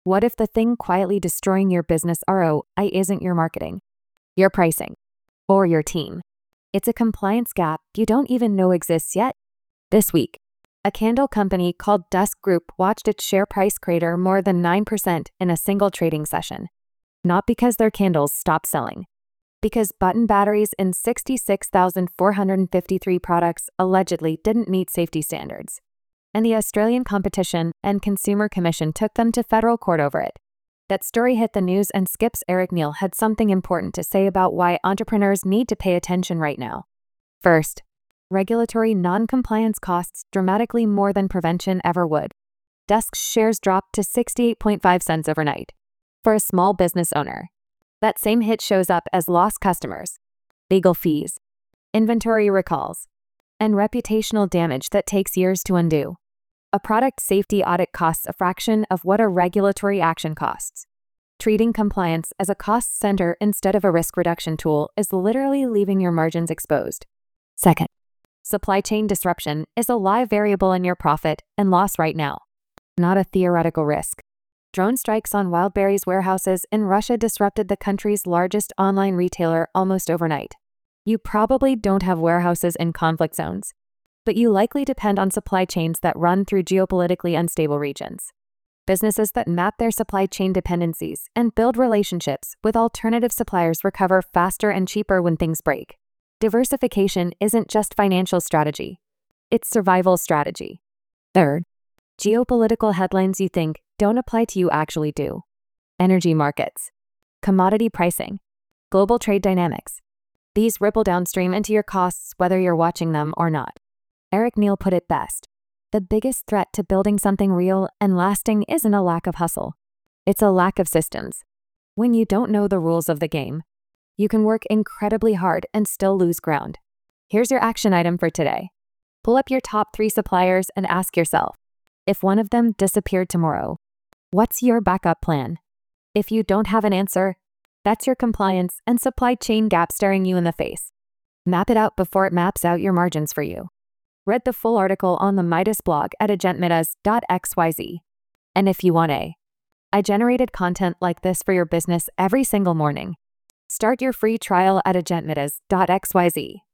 What if the thing quietly destroying your business ROI isn't your marketing, your pricing, or your team? It's a compliance gap you don't even know exists yet. This week, a candle company called Dusk Group watched its share price crater more than 9% in a single trading session. Not because their candles stopped selling, because button batteries in 66,453 products allegedly didn't meet safety standards. And the Australian Competition and Consumer Commission took them to federal court over it. That story hit the news, and Skip's Eric Neal had something important to say about why entrepreneurs need to pay attention right now. First, regulatory non-compliance costs dramatically more than prevention ever would. Dusk's shares dropped to 68.5 cents overnight. For a small business owner, that same hit shows up as lost customers, legal fees, inventory recalls, and reputational damage that takes years to undo. A product safety audit costs a fraction of what a regulatory action costs. Treating compliance as a cost center instead of a risk reduction tool is literally leaving your margins exposed. Second, supply chain disruption is a live variable in your profit and loss right now, not a theoretical risk. Drone strikes on Wildberries warehouses in Russia disrupted the country's largest online retailer almost overnight. You probably don't have warehouses in conflict zones, but you likely depend on supply chains that run through geopolitically unstable regions. Businesses that map their supply chain dependencies and build relationships with alternative suppliers recover faster and cheaper when things break. Diversification isn't just financial strategy, it's survival strategy. Third, geopolitical headlines you think don't apply to you actually do. Energy markets, commodity pricing, global trade dynamics. These ripple downstream into your costs whether you're watching them or not. Eric Neal put it best. The biggest threat to building something real and lasting isn't a lack of hustle. It's a lack of systems. When you don't know the rules of the game, you can work incredibly hard and still lose ground. Here's your action item for today. Pull up your top 3 suppliers and ask yourself, if one of them disappeared tomorrow, what's your backup plan? If you don't have an answer, that's your compliance and supply chain gap staring you in the face. Map it out before it maps out your margins for you. Read the full article on the Midas blog at agentmidas.xyz. And if you want I generated content like this for your business every single morning. Start your free trial at agentmidas.xyz.